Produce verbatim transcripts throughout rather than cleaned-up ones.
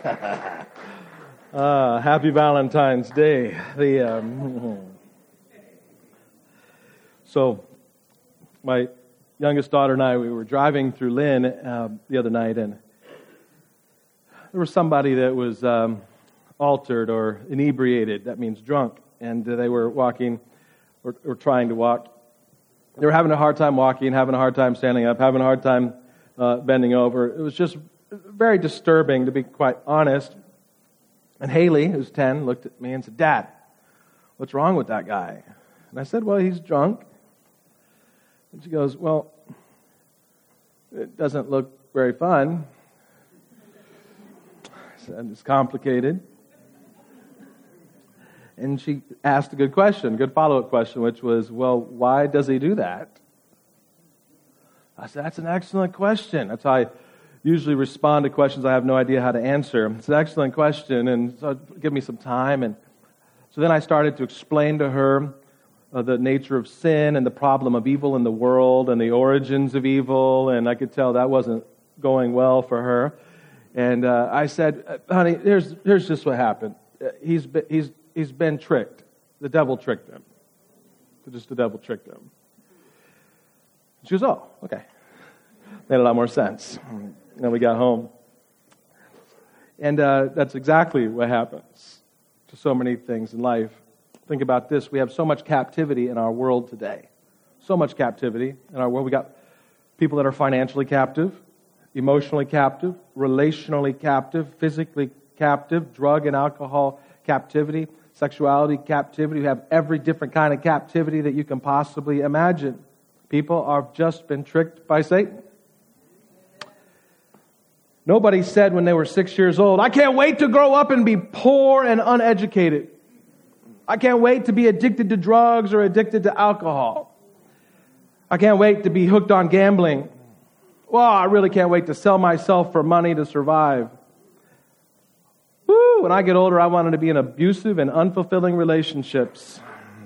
uh, happy Valentine's Day. The um, so, my youngest daughter and I, we were driving through Lynn uh, the other night, and there was somebody that was um, altered or inebriated. That means drunk, and uh, they were walking or, or trying to walk. They were having a hard time walking, having a hard time standing up, having a hard time uh, bending over. It was just very disturbing, to be quite honest. And Haley, who's ten, looked at me and said, "Dad, what's wrong with that guy?" And I said, "Well, he's drunk." And she goes, "Well, it doesn't look very fun." I said, "It's complicated." And she asked a good question, good follow-up question, which was, "Well, why does he do that?" I said, "That's an excellent question." That's how I usually respond to questions I have no idea how to answer. It's an excellent question, and so give me some time. And so then I started to explain to her uh, the nature of sin and the problem of evil in the world and the origins of evil, and I could tell that wasn't going well for her. And uh, I said, "Honey, here's here's just what happened. He's been, he's he's been tricked. The devil tricked him. Just the devil tricked him." She goes, "Oh, okay." Made a lot more sense. And then we got home. And uh, that's exactly what happens to so many things in life. Think about this. We have so much captivity in our world today. So much captivity in our world. We got people that are financially captive, emotionally captive, relationally captive, physically captive, drug and alcohol captivity, sexuality captivity. We have every different kind of captivity that you can possibly imagine. People have just been tricked by Satan. Nobody said when they were six years old, "I can't wait to grow up and be poor and uneducated. I can't wait to be addicted to drugs or addicted to alcohol. I can't wait to be hooked on gambling. Well, I really can't wait to sell myself for money to survive. Woo, when I get older, I wanted to be in abusive and unfulfilling relationships.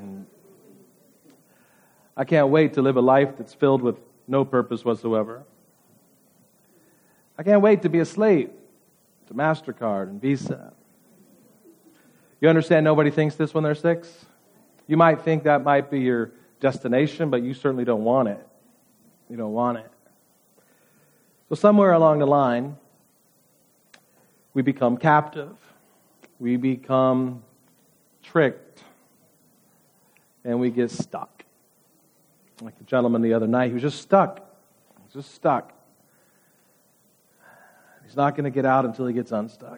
I can't wait to live a life that's filled with no purpose whatsoever. I can't wait to be a slave to MasterCard and Visa." You understand nobody thinks this when they're six? You might think that might be your destination, but you certainly don't want it. You don't want it. So somewhere along the line, we become captive. We become tricked. And we get stuck. Like the gentleman the other night, he was just stuck. He was just stuck. He's not going to get out until he gets unstuck.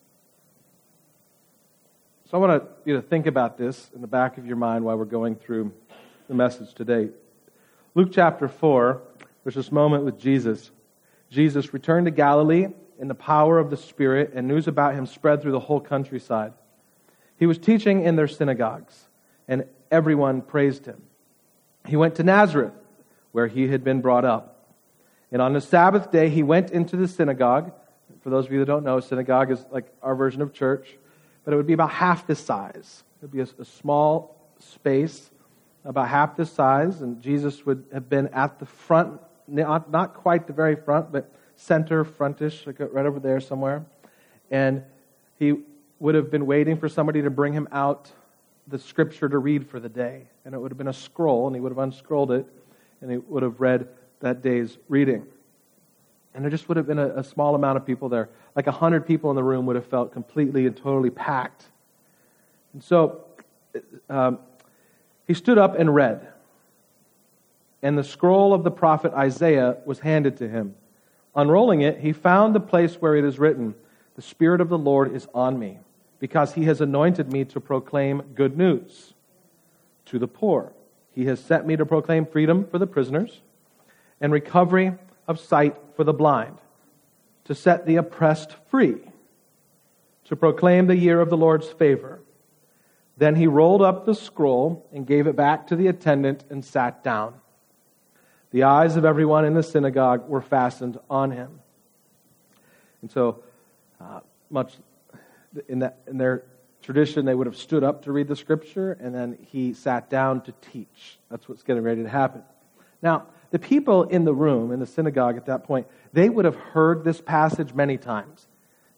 So I want you to think about this in the back of your mind while we're going through the message today. Luke chapter four, there's this moment with Jesus. Jesus returned to Galilee in the power of the Spirit, and news about him spread through the whole countryside. He was teaching in their synagogues, and everyone praised him. He went to Nazareth, where he had been brought up. And on the Sabbath day, he went into the synagogue. For those of you that don't know, synagogue is like our version of church, but it would be about half this size. It would be a, a small space, about half this size, and Jesus would have been at the front, not, not quite the very front, but center, frontish, like right over there somewhere. And he would have been waiting for somebody to bring him out the scripture to read for the day. And it would have been a scroll, and he would have unscrolled it, and he would have read that day's reading. And there just would have been a, a small amount of people there. Like a hundred people in the room would have felt completely and totally packed. And so um, he stood up and read. And the scroll of the prophet Isaiah was handed to him. Unrolling it, he found the place where it is written, "The Spirit of the Lord is on me, because he has anointed me to proclaim good news to the poor. He has sent me to proclaim freedom for the prisoners and recovery of sight for the blind, to set the oppressed free, to proclaim the year of the Lord's favor." Then he rolled up the scroll and gave it back to the attendant and sat down. The eyes of everyone in the synagogue were fastened on him. And so, uh, much in that in their tradition, they would have stood up to read the scripture, and then he sat down to teach. That's what's getting ready to happen. Now, the people in the room, in the synagogue at that point, they would have heard this passage many times.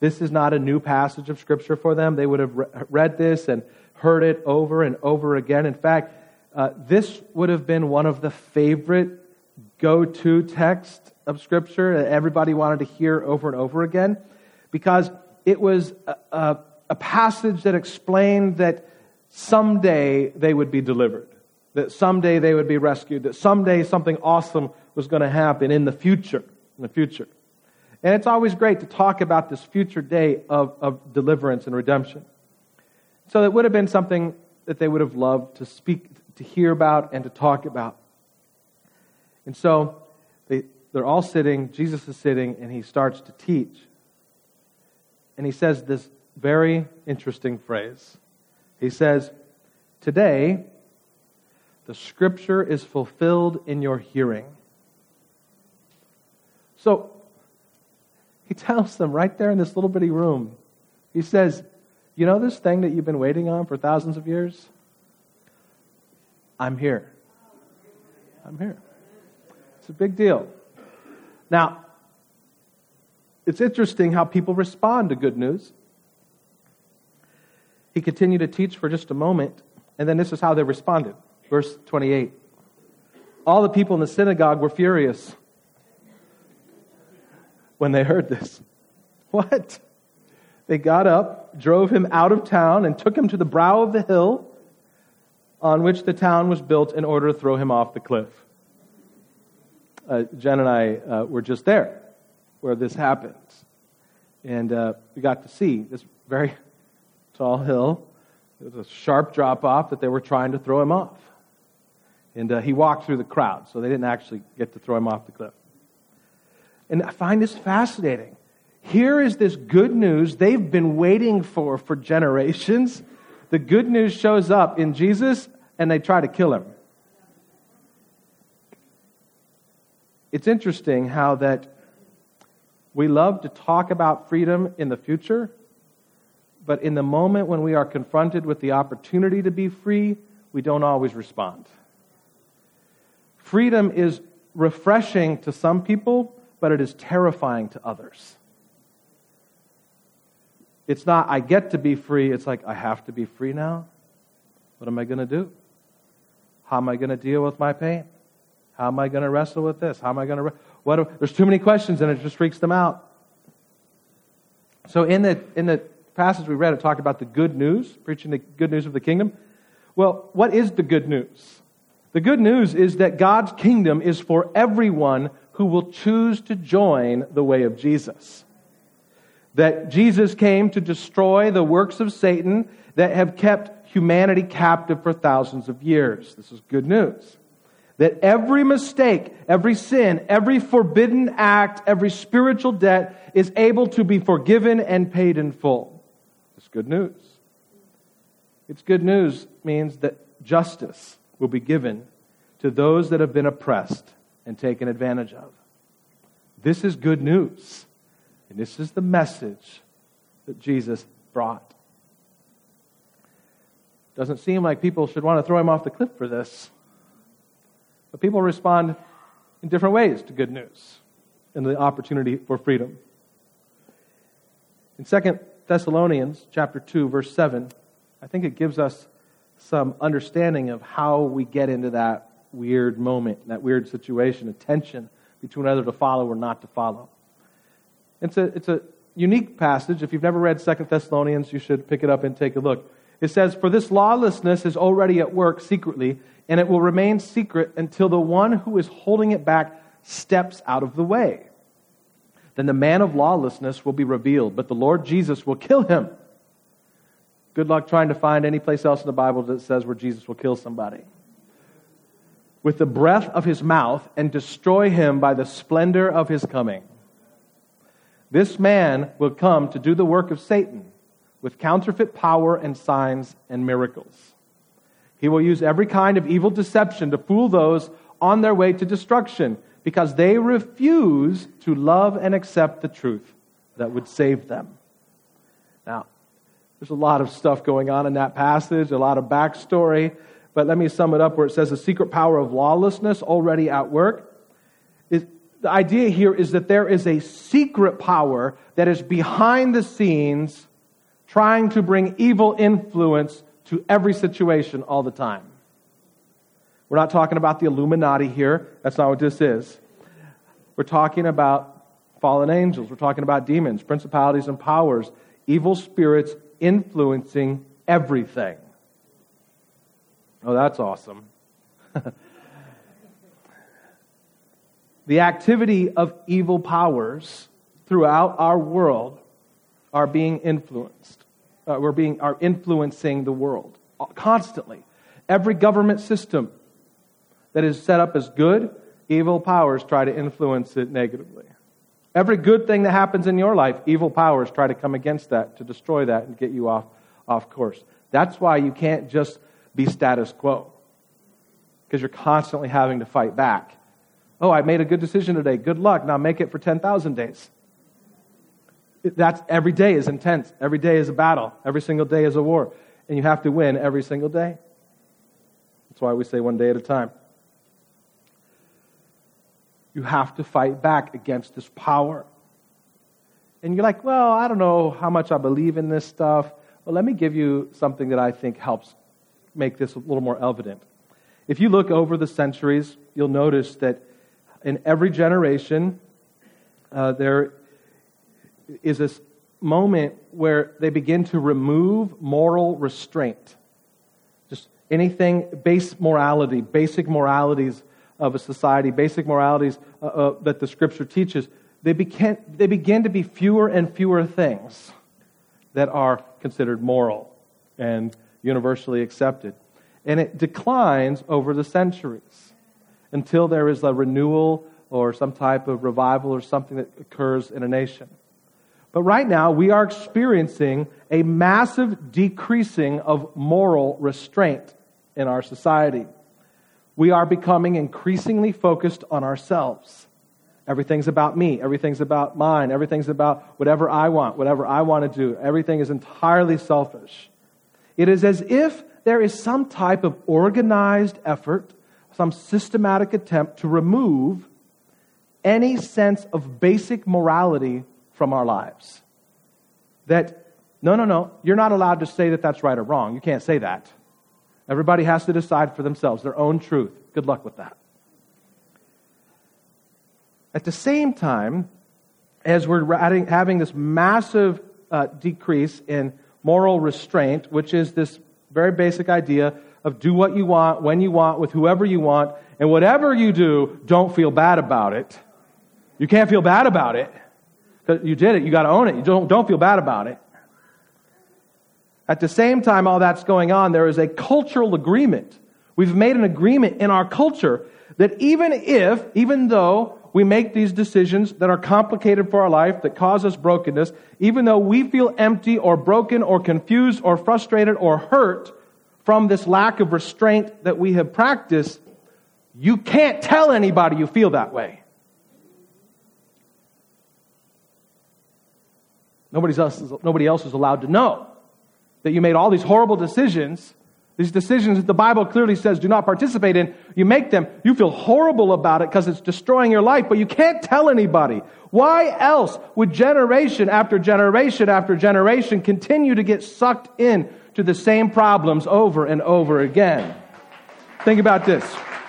This is not a new passage of Scripture for them. They would have re- read this and heard it over and over again. In fact, uh, this would have been one of the favorite go-to texts of Scripture that everybody wanted to hear over and over again, because it was a, a, a passage that explained that someday they would be delivered, that someday they would be rescued, that someday something awesome was going to happen in the future, in the future. And it's always great to talk about this future day of, of deliverance and redemption. So it would have been something that they would have loved to speak, to hear about, and to talk about. And so they, they're all sitting, Jesus is sitting, and he starts to teach. And he says this very interesting phrase. He says, "Today, the Scripture is fulfilled in your hearing." So, he tells them right there in this little bitty room, he says, you know this thing that you've been waiting on for thousands of years? I'm here. I'm here. It's a big deal. Now, it's interesting how people respond to good news. He continued to teach for just a moment, and then this is how they responded. Verse twenty-eight. All the people in the synagogue were furious when they heard this. What? They got up, drove him out of town, and took him to the brow of the hill on which the town was built in order to throw him off the cliff. Uh, Jen and I uh, were just there where this happens. And uh, we got to see this very tall hill. It was a sharp drop-off that they were trying to throw him off. And uh, he walked through the crowd, so they didn't actually get to throw him off the cliff. And I find this fascinating. Here is this good news they've been waiting for for generations. The good news shows up in Jesus, and they try to kill him. It's interesting how that we love to talk about freedom in the future, but in the moment when we are confronted with the opportunity to be free, we don't always respond. Freedom is refreshing to some people, but it is terrifying to others. It's not, I get to be free. It's like, I have to be free now? What am I going to do? How am I going to deal with my pain? How am I going to wrestle with this? How am I going to... Re- what? Are, there's too many questions, and it just freaks them out. So in the in the passage we read, it talked about the good news, preaching the good news of the kingdom. Well, what is the good news? The good news is that God's kingdom is for everyone who will choose to join the way of Jesus. That Jesus came to destroy the works of Satan that have kept humanity captive for thousands of years. This is good news. That every mistake, every sin, every forbidden act, every spiritual debt is able to be forgiven and paid in full. It's good news. It's good news means that justice will be given to those that have been oppressed and taken advantage of. This is good news. And this is the message that Jesus brought. Doesn't seem like people should want to throw him off the cliff for this. But people respond in different ways to good news and the opportunity for freedom. In Second Thessalonians chapter two, verse seven, I think it gives us some understanding of how we get into that weird moment, that weird situation, a tension between whether to follow or not to follow. It's a, it's a unique passage. If you've never read Second Thessalonians, you should pick it up and take a look. It says, "For this lawlessness is already at work secretly, and it will remain secret until the one who is holding it back steps out of the way. Then the man of lawlessness will be revealed, but the Lord Jesus will kill him." Good luck trying to find any place else in the Bible that says where Jesus will kill somebody. "With the breath of his mouth, and destroy him by the splendor of his coming. This man will come to do the work of Satan with counterfeit power and signs and miracles. He will use every kind of evil deception to fool those on their way to destruction, because they refuse to love and accept the truth that would save them." Now, there's a lot of stuff going on in that passage, a lot of backstory, but let me sum it up where it says the secret power of lawlessness already at work. It, The idea here is that there is a secret power that is behind the scenes trying to bring evil influence to every situation all the time. We're not talking about the Illuminati here. That's not what this is. We're talking about fallen angels. We're talking about demons, principalities and powers, evil spirits influencing everything. Oh, that's awesome. The activity of evil powers throughout our world are being influenced. Uh, we're being are influencing the world constantly. Every government system that is set up as good, evil powers try to influence it negatively. Every good thing that happens in your life, evil powers try to come against that, to destroy that and get you off, off course. That's why you can't just be status quo, because you're constantly having to fight back. Oh, I made a good decision today. Good luck. Now make it for ten thousand days. That's every day is intense. Every day is a battle. Every single day is a war. And you have to win every single day. That's why we say one day at a time. You have to fight back against this power. And you're like, well, I don't know how much I believe in this stuff. Well, let me give you something that I think helps make this a little more evident. If you look over the centuries, you'll notice that in every generation, uh, there is this moment where they begin to remove moral restraint. Just anything, base morality, basic moralities of a society, basic moralities uh, uh, that the Scripture teaches, they begin, they begin to be fewer and fewer things that are considered moral and universally accepted. And it declines over the centuries until there is a renewal or some type of revival or something that occurs in a nation. But right now, we are experiencing a massive decreasing of moral restraint in our society. We are becoming increasingly focused on ourselves. Everything's about me. Everything's about mine. Everything's about whatever I want, whatever I want to do. Everything is entirely selfish. It is as if there is some type of organized effort, some systematic attempt to remove any sense of basic morality from our lives. That, no, no, no, you're not allowed to say that that's right or wrong. You can't say that. Everybody has to decide for themselves, their own truth. Good luck with that. At the same time, as we're having this massive uh, decrease in moral restraint, which is this very basic idea of do what you want, when you want, with whoever you want, and whatever you do, don't feel bad about it. You can't feel bad about it. Because you did it, you got to own it. You don't, don't feel bad about it. At the same time all that's going on, there is a cultural agreement. We've made an agreement in our culture that even if, even though we make these decisions that are complicated for our life, that cause us brokenness, even though we feel empty or broken or confused or frustrated or hurt from this lack of restraint that we have practiced, you can't tell anybody you feel that way. Nobody else is, nobody else is allowed to know that you made all these horrible decisions, these decisions that the Bible clearly says do not participate in. You make them, you feel horrible about it because it's destroying your life, but you can't tell anybody. Why else would generation after generation after generation continue to get sucked in to the same problems over and over again? Think about this.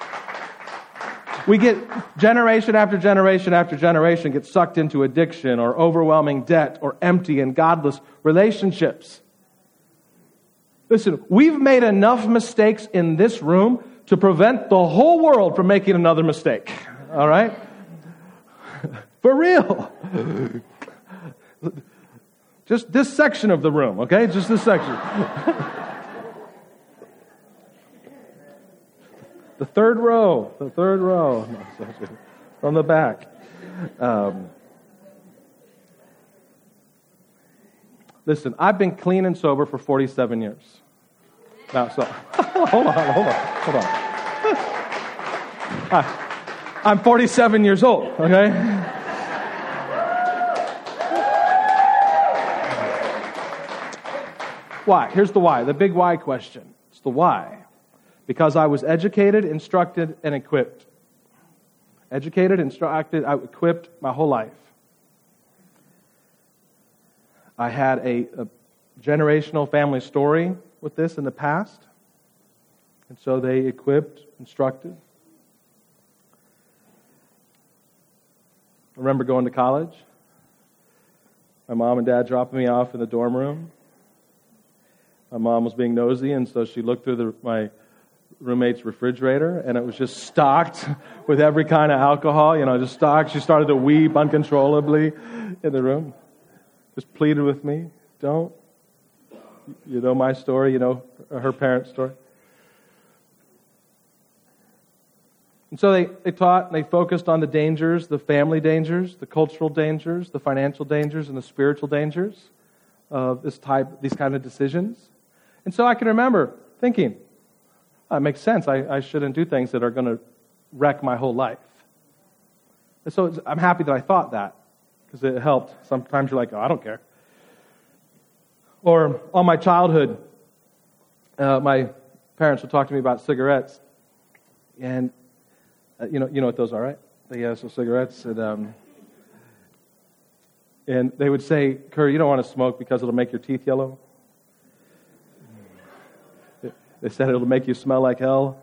We get generation after generation after generation get sucked into addiction or overwhelming debt or empty and godless relationships. Listen, we've made enough mistakes in this room to prevent the whole world from making another mistake. All right? For real. Just this section of the room, okay? Just this section. The third row, the third row, no, from the back. Um, listen, I've been clean and sober for forty-seven years. Now, so hold on, hold on, hold on. I, I'm forty-seven years old. Okay. Why? Here's the why. The big why question. It's the why. Because I was educated, instructed, and equipped. educated, instructed, I equipped my whole life. I had a, a generational family story with this in the past. And so they equipped, instructed. I remember going to college. My mom and dad dropping me off in the dorm room. My mom was being nosy, and so she looked through the, my roommate's refrigerator, and it was just stocked with every kind of alcohol, you know, just stocked. She started to weep uncontrollably in the room. Just pleaded with me, don't. You know my story, you know her parents' story. And so they, they taught and they focused on the dangers, the family dangers, the cultural dangers, the financial dangers, and the spiritual dangers of this type, these kind of decisions. And so I can remember thinking, oh, it makes sense. I, I shouldn't do things that are going to wreck my whole life. And so it's, I'm happy that I thought that because it helped. Sometimes you're like, oh, I don't care. Or all my childhood, uh, my parents would talk to me about cigarettes. And uh, you know you know what those are, right? They have some cigarettes. And, um, and they would say, Kerr, you don't want to smoke because it'll make your teeth yellow. They said it'll make you smell like hell.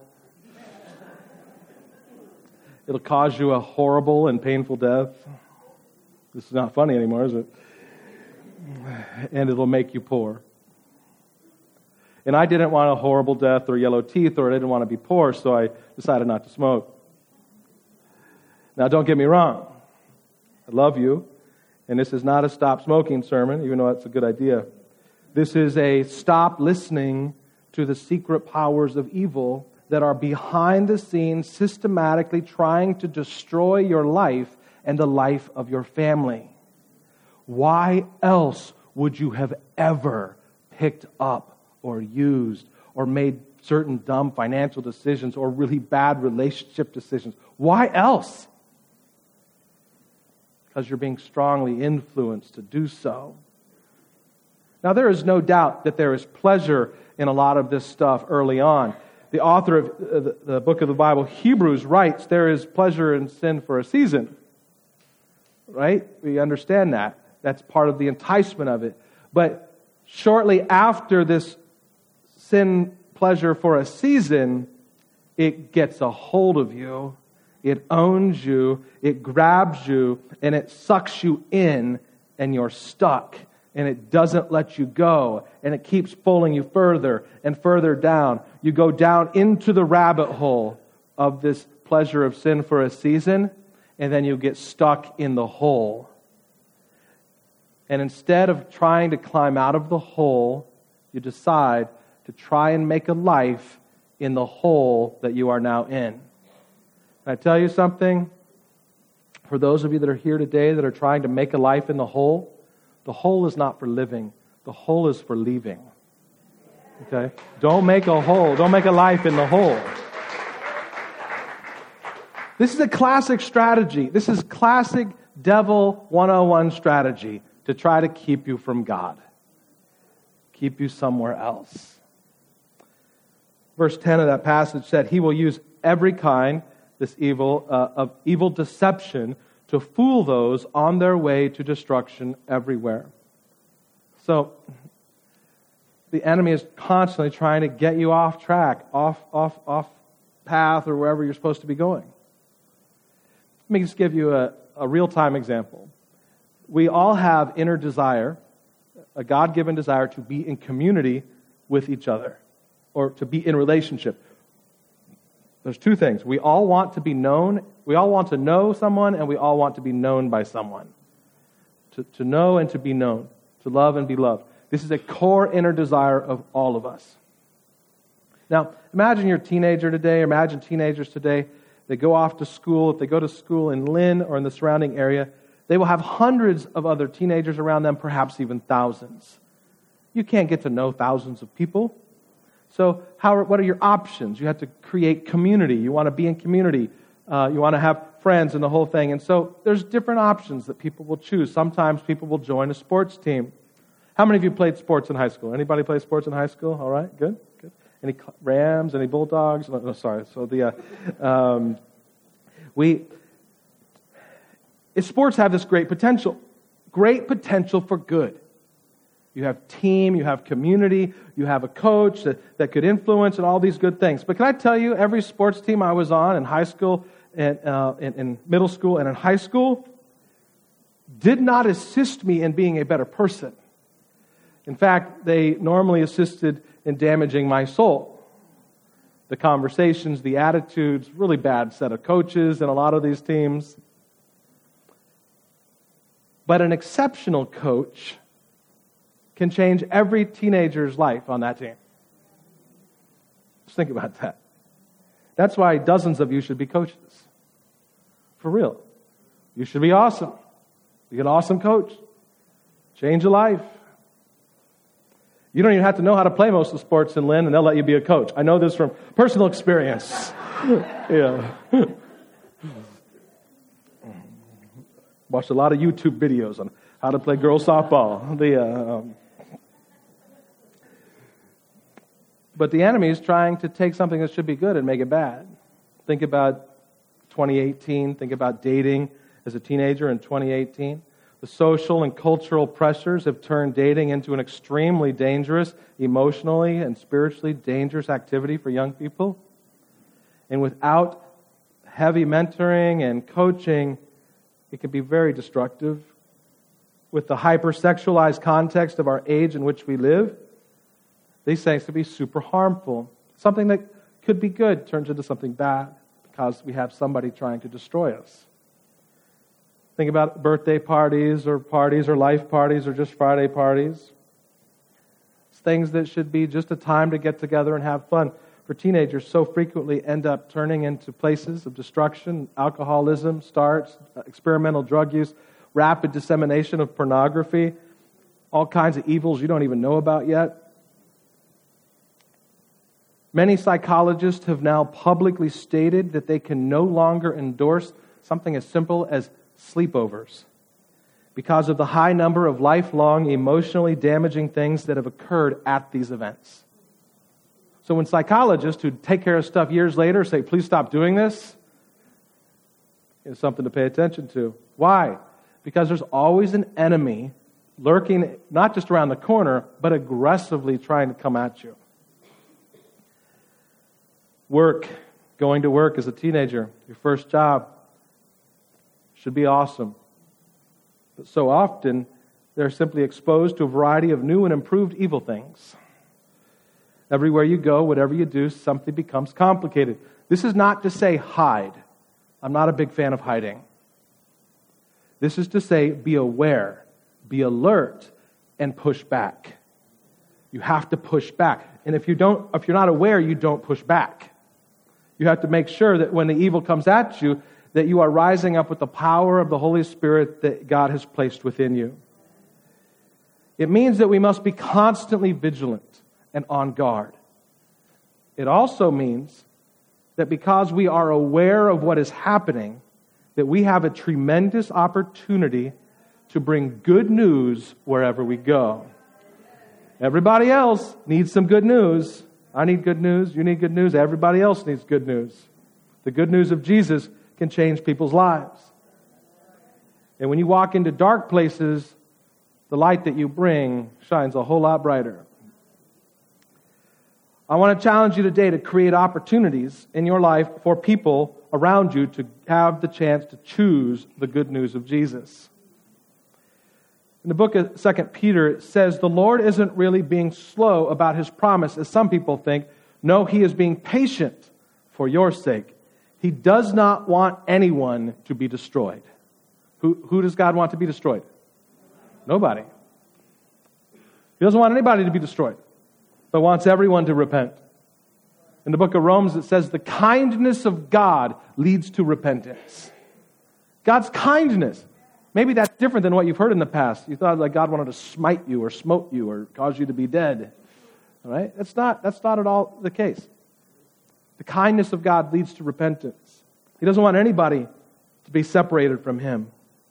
It'll cause you a horrible and painful death. This is not funny anymore, is it? And it'll make you poor. And I didn't want a horrible death or yellow teeth, or I didn't want to be poor, so I decided not to smoke. Now, don't get me wrong. I love you, and this is not a stop smoking sermon, even though that's a good idea. This is a stop listening to the secret powers of evil that are behind the scenes systematically trying to destroy your life and the life of your family. Why else would you have ever picked up or used or made certain dumb financial decisions or really bad relationship decisions? Why else? Because you're being strongly influenced to do so. Now, there is no doubt that there is pleasure in a lot of this stuff early on. The author of the book of the Bible, Hebrews, writes, there is pleasure in sin for a season. Right? We understand that. That's part of the enticement of it. But shortly after this sin pleasure for a season, it gets a hold of you. It owns you. It grabs you. And it sucks you in. And you're stuck. And it doesn't let you go. And it keeps pulling you further and further down. You go down into the rabbit hole of this pleasure of sin for a season, and then you get stuck in the hole. And instead of trying to climb out of the hole, you decide to try and make a life in the hole that you are now in. Can I tell you something? For those of you that are here today that are trying to make a life in the hole, the hole is not for living. The hole is for leaving. Okay? Don't make a hole. Don't make a life in the hole. This is a classic strategy. This is classic devil one oh one strategy to try to keep you from God. Keep you somewhere else. Verse ten of that passage said, He will use every kind, this evil, uh, of evil deception to fool those on their way to destruction everywhere. So, the enemy is constantly trying to get you off track, off, off, off path, or wherever you're supposed to be going. Let me just give you a, a real-time example. We all have inner desire, a God-given desire to be in community with each other, or to be in relationship. There's two things. We all want to be known. We all want to know someone, and we all want to be known by someone. To, to know and to be known. To love and be loved. This is a core inner desire of all of us. Now, imagine you're a teenager today. Imagine teenagers today. They go off to school. If they go to school in Lynn or in the surrounding area, they will have hundreds of other teenagers around them, perhaps even thousands. You can't get to know thousands of people. So how? What are your options? You have to create community. You want to be in community. Uh, you want to have friends and the whole thing. And so there's different options that people will choose. Sometimes people will join a sports team. How many of you played sports in high school? Anybody play sports in high school? All right, good, good. Any Rams? Any Bulldogs? No, no sorry. So the uh, um, we is sports have this great potential. Great potential for good. You have team, you have community, you have a coach that, that could influence and all these good things. But can I tell you, every sports team I was on in high school, and uh, in, in middle school, and in high school, did not assist me in being a better person. In fact, they normally assisted in damaging my soul. The conversations, the attitudes, really bad set of coaches in a lot of these teams. But an exceptional coach can change every teenager's life on that team. Just think about that. That's why dozens of you should be coaches. For real. You should be awesome. Be an awesome coach. Change a life. You don't even have to know how to play most of the sports in Lynn, and they'll let you be a coach. I know this from personal experience. Yeah. Watched a lot of YouTube videos on how to play girls softball. The, uh, um, but the enemy is trying to take something that should be good and make it bad. Think about twenty eighteen. Think about dating as a teenager in twenty eighteen. The social and cultural pressures have turned dating into an extremely dangerous, emotionally and spiritually dangerous activity for young people. And without heavy mentoring and coaching, it can be very destructive. With the hypersexualized context of our age in which we live, these things can be super harmful. Something that could be good turns into something bad because we have somebody trying to destroy us. Think about birthday parties or parties or life parties or just Friday parties. It's things that should be just a time to get together and have fun. For teenagers, so frequently end up turning into places of destruction. Alcoholism starts, experimental drug use, rapid dissemination of pornography, all kinds of evils you don't even know about yet. Many psychologists have now publicly stated that they can no longer endorse something as simple as sleepovers because of the high number of lifelong, emotionally damaging things that have occurred at these events. So when psychologists who take care of stuff years later say, please stop doing this, it's something to pay attention to. Why? Because there's always an enemy lurking, not just around the corner, but aggressively trying to come at you. Work, going to work as a teenager, your first job, should be awesome. But so often, they're simply exposed to a variety of new and improved evil things. Everywhere you go, whatever you do, something becomes complicated. This is not to say hide. I'm not a big fan of hiding. This is to say be aware, be alert, and push back. You have to push back. And if you don't, if you're not aware, you don't push back. You have to make sure that when the evil comes at you, that you are rising up with the power of the Holy Spirit that God has placed within you. It means that we must be constantly vigilant and on guard. It also means that because we are aware of what is happening, that we have a tremendous opportunity to bring good news wherever we go. Everybody else needs some good news. I need good news. You need good news. Everybody else needs good news. The good news of Jesus can change people's lives. And when you walk into dark places, the light that you bring shines a whole lot brighter. I want to challenge you today to create opportunities in your life for people around you to have the chance to choose the good news of Jesus. In the book of Second Peter, it says, the Lord isn't really being slow about His promise, as some people think. No, He is being patient for your sake. He does not want anyone to be destroyed. Who, who does God want to be destroyed? Nobody. He doesn't want anybody to be destroyed, but wants everyone to repent. In the book of Romans, it says, the kindness of God leads to repentance. God's kindness. Maybe that's different than what you've heard in the past. You thought like God wanted to smite you or smote you or cause you to be dead. All right? That's not, that's not at all the case. The kindness of God leads to repentance. He doesn't want anybody to be separated from Him.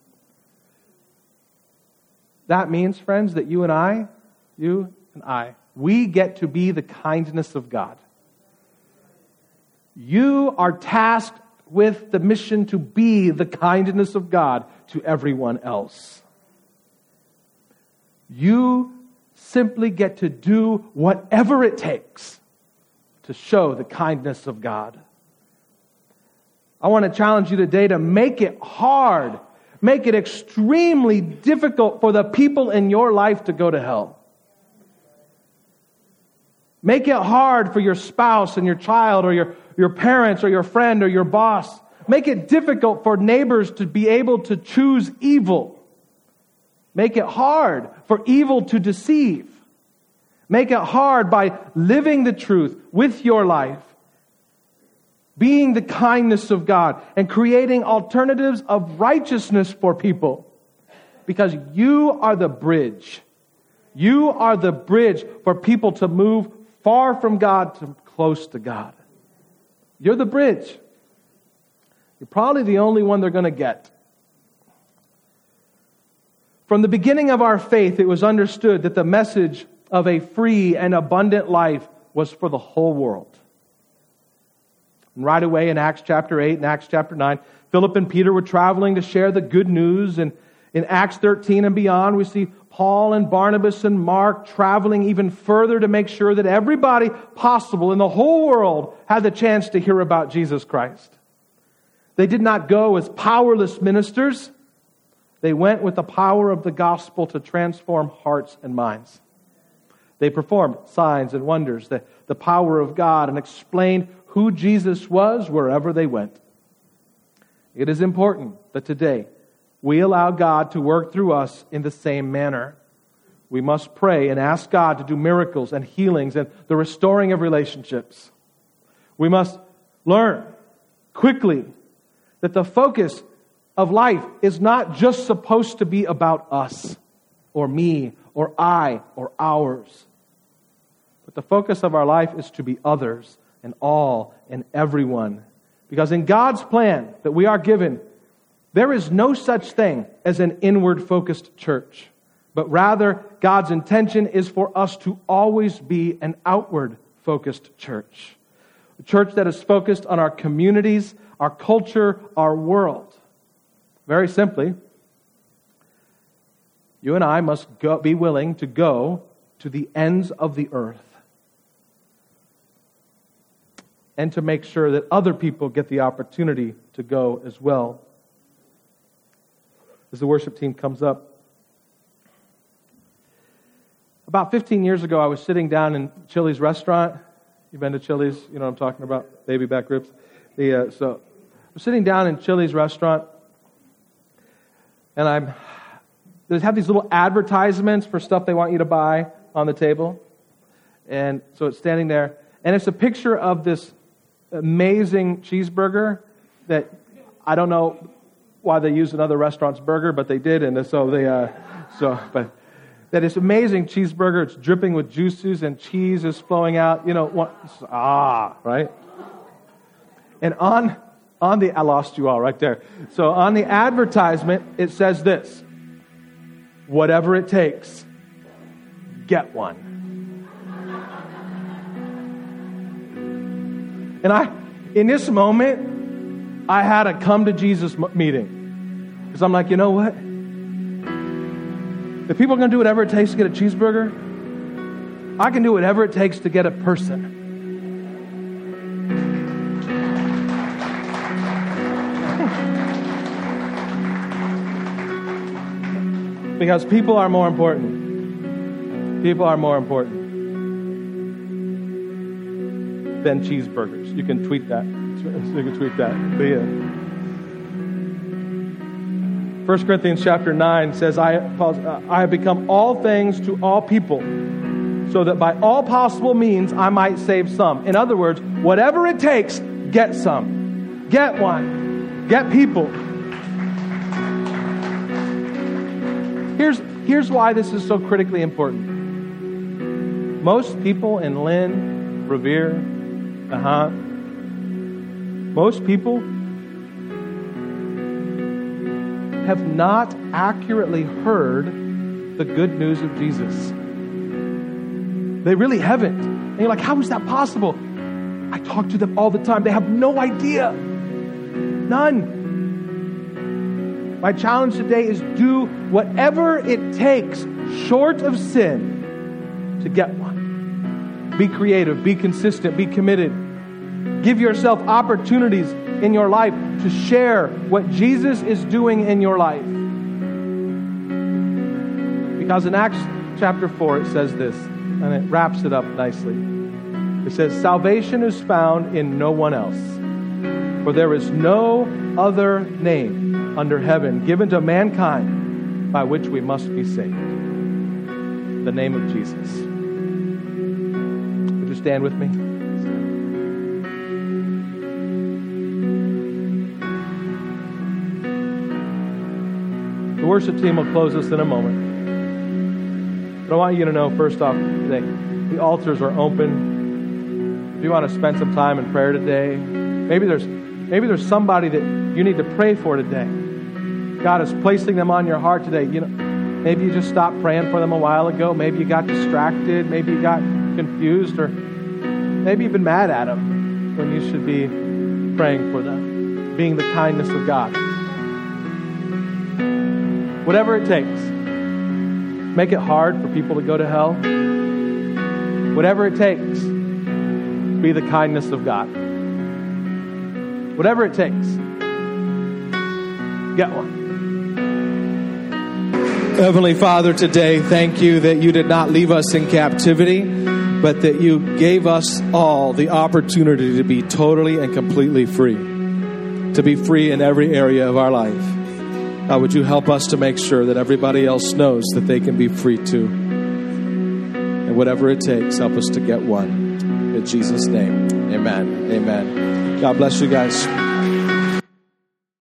That means, friends, that you and I, you and I, we get to be the kindness of God. You are tasked with the mission to be the kindness of God to everyone else. You simply get to do whatever it takes to show the kindness of God. I want to challenge you today to make it hard, make it extremely difficult for the people in your life to go to hell. Make it hard for your spouse and your child or your, your parents or your friend or your boss. Make it difficult for neighbors to be able to choose evil. Make it hard for evil to deceive. Make it hard by living the truth with your life, being the kindness of God, and creating alternatives of righteousness for people. Because you are the bridge. You are the bridge for people to move far from God to close to God. You're the bridge. You're probably the only one they're going to get. From the beginning of our faith, it was understood that the message of a free and abundant life was for the whole world. And right away in Acts chapter eight and Acts chapter nine, Philip and Peter were traveling to share the good news. And in Acts thirteen and beyond, we see Paul and Barnabas and Mark traveling even further to make sure that everybody possible in the whole world had the chance to hear about Jesus Christ. They did not go as powerless ministers. They went with the power of the gospel to transform hearts and minds. They performed signs and wonders, the, the power of God, and explained who Jesus was wherever they went. It is important that today we allow God to work through us in the same manner. We must pray and ask God to do miracles and healings and the restoring of relationships. We must learn quickly that the focus of life is not just supposed to be about us or me or I or ours. But the focus of our life is to be others and all and everyone. Because in God's plan that we are given, there is no such thing as an inward-focused church. But rather, God's intention is for us to always be an outward-focused church. A church that is focused on our communities, our culture, our world. Very simply, you and I must go, be willing to go to the ends of the earth and to make sure that other people get the opportunity to go as well. As the worship team comes up. About fifteen years ago, I was sitting down in Chili's restaurant. You've been to Chili's? You know what I'm talking about? Baby back ribs. The, uh, so, I was sitting down in Chili's restaurant, and I'm they have these little advertisements for stuff they want you to buy on the table. And so it's standing there. And it's a picture of this amazing cheeseburger that I don't know why they used another restaurant's burger, but they did. And so they, uh, so, but that is amazing cheeseburger. It's dripping with juices and cheese is flowing out. You know, what, ah, right? And on, on the, I lost you all right there. So on the advertisement, it says this: whatever it takes, get one. And I, in this moment, I had a come to Jesus meeting. Because I'm like, you know what? If people are going to do whatever it takes to get a cheeseburger, I can do whatever it takes to get a person. Because people are more important. People are more important than cheeseburgers. You can tweet that. You can tweet that. But yeah. First Corinthians chapter nine says, I, I have become all things to all people, so that by all possible means I might save some. In other words, whatever it takes, get some. Get one. Get people. Here's, here's why this is so critically important. Most people in Lynn, Revere, uh-huh, most people have not accurately heard the good news of Jesus. They really haven't. And you're like, how is that possible? I talk to them all the time. They have no idea. none. My challenge today is do whatever it takes, short of sin, to get one. Be creative, be consistent, be committed. Give yourself opportunities in your life to share what Jesus is doing in your life. Because in Acts chapter four, it says this, and it wraps it up nicely. It says, salvation is found in no one else, for there is no other name under heaven given to mankind by which we must be saved. The name of Jesus. Would you stand with me? The worship team will close us in a moment. But I want you to know, first off, today, the altars are open. If you want to spend some time in prayer today, maybe there's maybe there's somebody that you need to pray for today. God is placing them on your heart today. You know, maybe you just stopped praying for them a while ago. Maybe you got distracted. Maybe you got confused, or maybe you've been mad at them when you should be praying for them, being the kindness of God. Whatever it takes. Make it hard for people to go to hell. Whatever it takes, be the kindness of God. Whatever it takes, get one. Heavenly Father, today, thank you that you did not leave us in captivity, but that you gave us all the opportunity to be totally and completely free, to be free in every area of our life. God, would you help us to make sure that everybody else knows that they can be free too? And whatever it takes, help us to get one. In Jesus' name, amen. Amen. God bless you guys.